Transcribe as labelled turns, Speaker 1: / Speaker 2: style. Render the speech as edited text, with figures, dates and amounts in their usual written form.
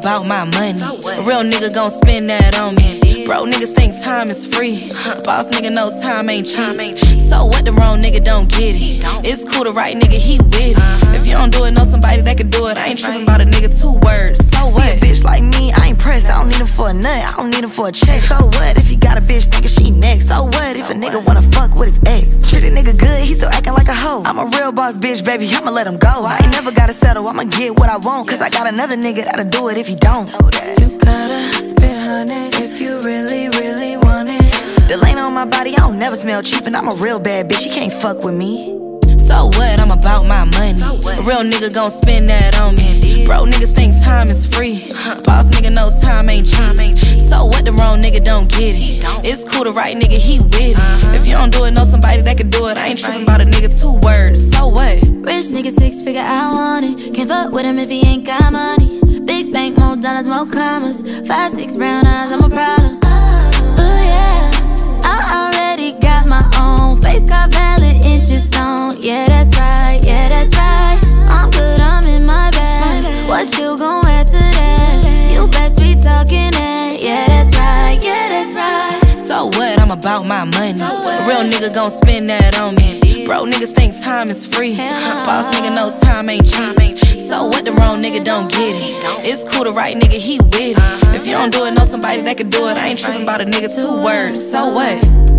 Speaker 1: about my money. A real nigga gon' spend that on me. Bro, niggas think time is free. Boss nigga know time ain't cheap. So what, the wrong nigga don't get it. It's cool to right nigga, he with it. If you don't do it, know somebody that can do it. I ain't tripping about a nigga, 2 words. So what?
Speaker 2: See a bitch like me, I ain't pressed. I don't need him for a nut, I don't need him for a check. So what if you got a bitch thinking she next? So what if a nigga wanna fuck with his ex? Treat a nigga good, he still acting like a hoe. I'm a real boss bitch, baby, I'ma let him go. I ain't never gotta settle, I'ma get what I want. Cause I got another nigga that'll do it if he don't. You gotta spend hundreds if you really, really want it. The lane on my body, I don't never smell cheap. And I'm a real bad bitch, you can't fuck with me.
Speaker 1: So what, I'm about my money. A real nigga gon' spend that on me. Bro, niggas think time is free. Boss nigga know time ain't cheap. So what, the wrong nigga don't get it. It's cool to right nigga, he with it. If you don't do it, know somebody that can do it. I ain't tripping about a nigga, 2 words. So what?
Speaker 3: Rich nigga 6 figure, I want it. Can't fuck with him if he ain't got money. Big bank, more dollars, more commas. 5, 6 brown eyes, I'm a problem. Ooh yeah, I already got my own face car valid inches stone. Yeah, that's right, yeah, that's right. I'm good, I'm in my bag. What you gon' wear to that? You best be talking that. Yeah, that's right, yeah, that's right.
Speaker 1: So what, I'm about my money. A real nigga gon' spend that on me. Bro, niggas think time is free. Boss nigga know time ain't cheap. So what, the wrong nigga don't get it. It's cool to right nigga, he with it. If you don't do it, know somebody that can do it. I ain't tripping about a nigga, 2 words. So what?